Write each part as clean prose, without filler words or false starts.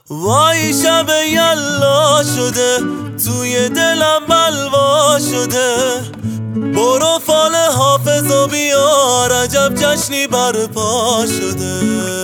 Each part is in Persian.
وای شب یلا شده، توی دلم بلوا شده. برو فال حافظو بیار، عجب جشنی برپا شده.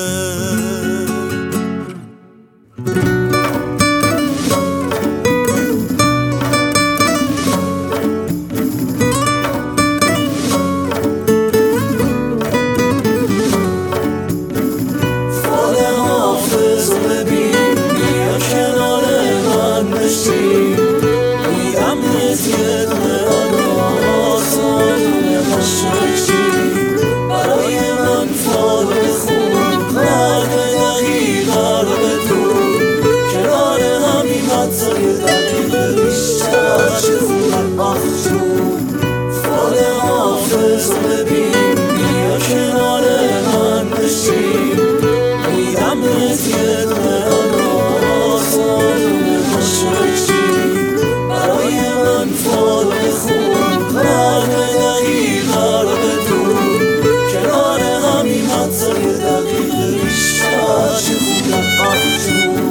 برای من فال بخون، قلب دقیقه رو بدون، کنار همین حتی دقیقه بیشتر چه خوبه آخجون. فال حافظ رو ببین، بیا کنار من بشین، میدم بهت یه دونه آناس آدونه مشرقی. برای من فال بخون، قلب دقیقه رو بدون، کنار همین حتی یه دقیقه بیشتر چه خوبه آخجون.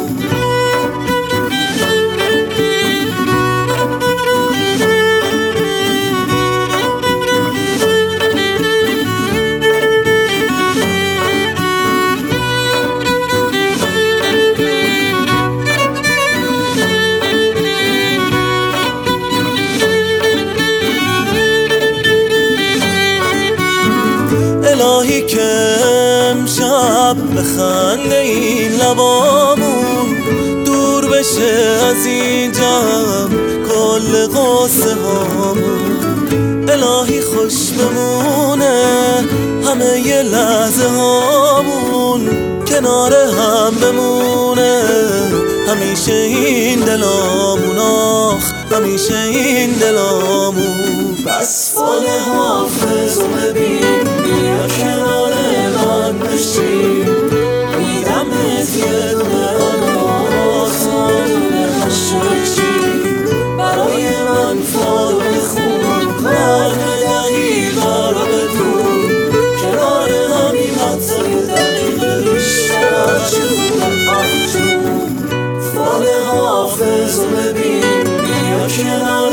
الهی که امشب بخنده این لبامون، دور بشه از این جمع کل قصه هامون. الهی خوش بمونه همه ی لحظه هامون، کنار هم بمونه همیشه این دلامون، آخ همیشه این دلامون. بس فال حافظ رو ببین، بیا کنار من بشین، میدم بهت یه دونه آناس آدونه مشرقی. برای من فال بخون، قلب دقیقه رو بدون، کنار همین حتی یه دقیقه بیشتر چه خوبه آخجون. فال حافظ رو ببین، بیا کنار